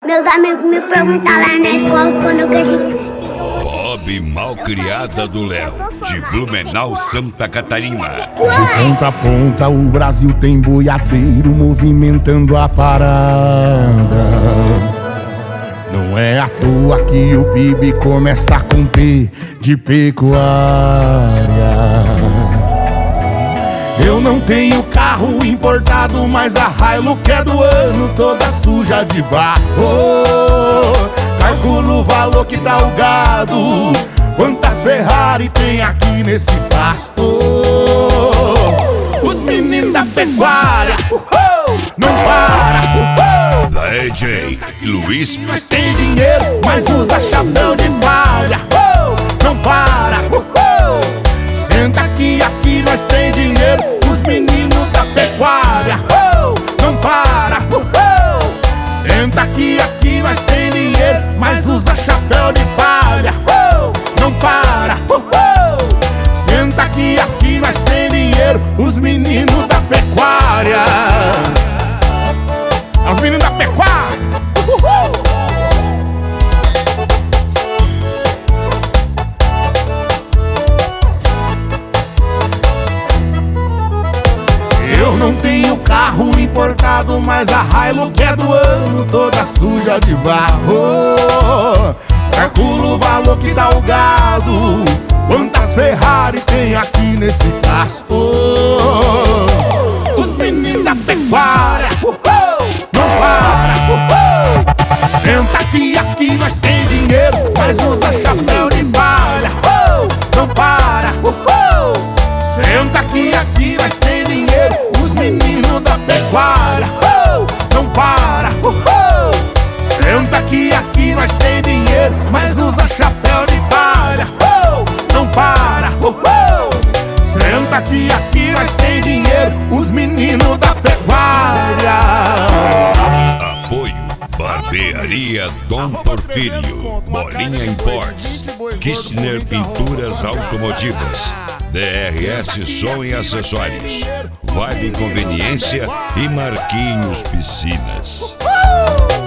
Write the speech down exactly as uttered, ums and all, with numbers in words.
Meus amigos me perguntaram lá na escola quando que a gente... Bob Malcriada do Léo, de Blumenau, Santa Catarina. De ponta a ponta o Brasil tem boiadeiro movimentando a parada. Não é à toa que o P I B começa com P de pecuária. Eu não tenho carro importado, mas a Hilux é do ano, toda suja de barro. Calculo o valor que tá o gado, quantas Ferrari tem aqui nesse pasto. Os meninos da pecuária, uhul, não para, uhul. D J Luiz. Mas tem dinheiro, mas usa chapéu de palha, uhul, não para, uhul. Senta aqui, aqui nós tem dinheiro. Os meninos da pecuária, uhul, não para, uhul. Senta aqui, aqui nós tem dinheiro, mas usa chapéu de palha, uhul, não para, uhul. Senta aqui, aqui nós tem dinheiro. Os meninos da pecuária, os meninos da pecuária, uhul. Eu não tenho carro importado, mas a Hilux é do ano, toda suja de barro. Calculo o valor que dá o gado, quantas Ferrari tem aqui nesse pasto. Os meninos da pecuária, uhul, não para, uhul. Senta aqui, aqui nós tem dinheiro, mas usa chapéu de palha, uhul, não para, uhul. Senta aqui, aqui nós tem dinheiro. Os meninos da pecuária, uhul, não para, uhul. Senta aqui, aqui nós tem dinheiro, mas usa chapéu de palha, uhul, não para, uhul. Senta aqui, aqui nós tem dinheiro. Os meninos da pecuária. Apoio Barbearia Dom Porfírio, Bolinha Imports, Kirchner Pinturas Automotivas, D R S Som e Acessórios, Vibe Conveniência e Marquinhos Piscinas.